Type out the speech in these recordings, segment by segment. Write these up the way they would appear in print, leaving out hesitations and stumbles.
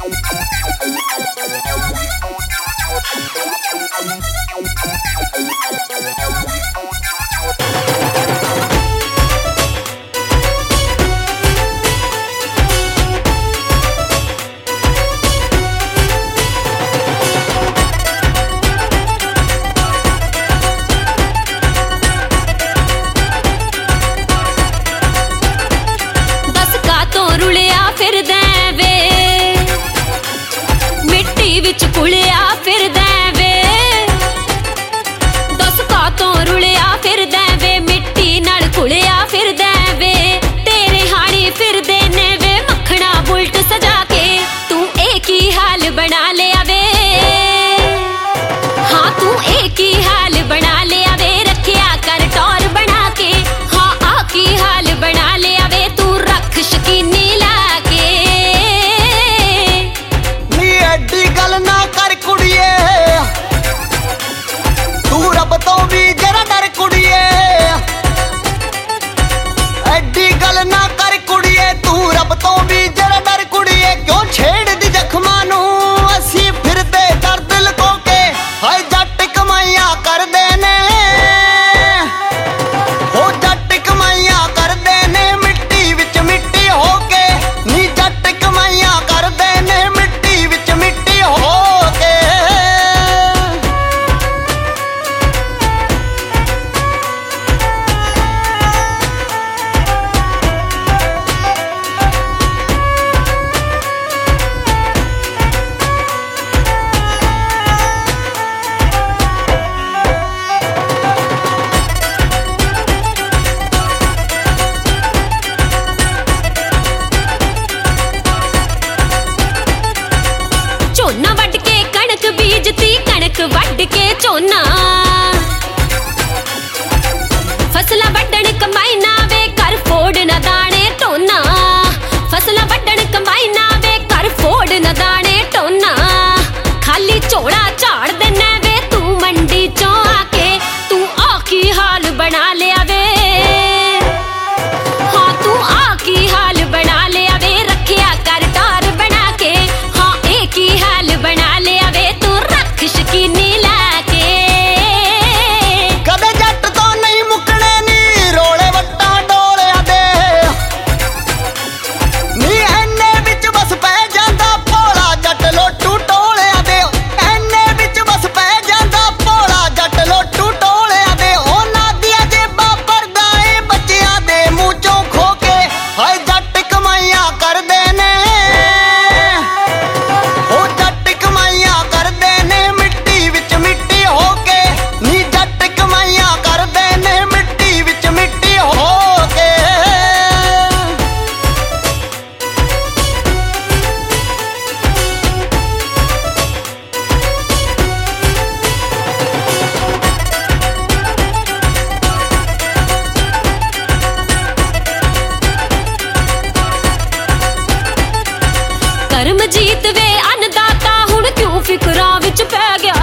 ਕਰਮਜੀਤ ਵੇ ਅੰਨਦਾਤਾ ਹੁਣ ਕਿਉਂ ਫਿਕਰਾਂ ਵਿੱਚ ਪੈ ਗਿਆ।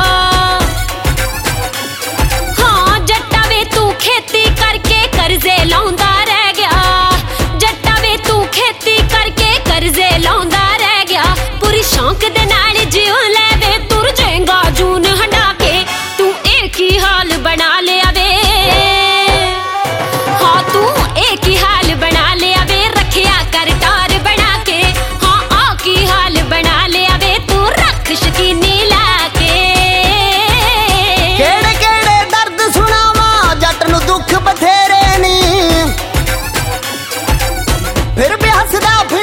ਹਾਂ ਜੱਟਾ ਵੇ ਤੂੰ ਖੇਤੀ ਕਰਕੇ ਕਰਜ਼ੇ ਲਾਉਂਦਾ ਰਹਿ ਗਿਆ। ਜੱਟਾ ਵੇ ਤੂੰ ਖੇਤੀ ਕਰਕੇ ਕਰਜ਼ੇ ਲਾਉਂਦਾ ਰਹਿ ਗਿਆ। ਪੂਰੀ ਸ਼ੌਂਕ ਦੇ ਨਾਲ ਜਿਉ ਲੈ ਵੇ ਤੁਰ ਜਾਏਗਾ ਜੂਨ ਹੰਡਾ ਕੇ। ਤੂੰ ਇਹ ਕੀ ਹਾਲ ਬਣਾ ਲਿਆ ਵੇ। ਹਾਂ ਤੂੰ ਇਹ ਕੀ ਹਾਲ ਬਣਾ ਲਿਆ ਵੇ। ਰੱਖਿਆ ਕਰ ਟਾਰ ਬਣਾ ਕੇ। ਹਾਂ ਆ ਕੀ ਹਾਲ ਬਣਾ ਲਿਆ ਵੇ ਤੂੰ ਰੱਖ ਸ਼ਕੀਨੀ ਲਾ ਕੇ। ਕਿਹੜੇ ਕਿਹੜੇ ਦਰਦ ਸੁਣਾਵਾਂ ਜੱਟ ਨੂੰ ਦੁੱਖ ਬਥੇਰੇ ਨੀ। ਫਿਰ ਵੀ ਹੱਸਦਾ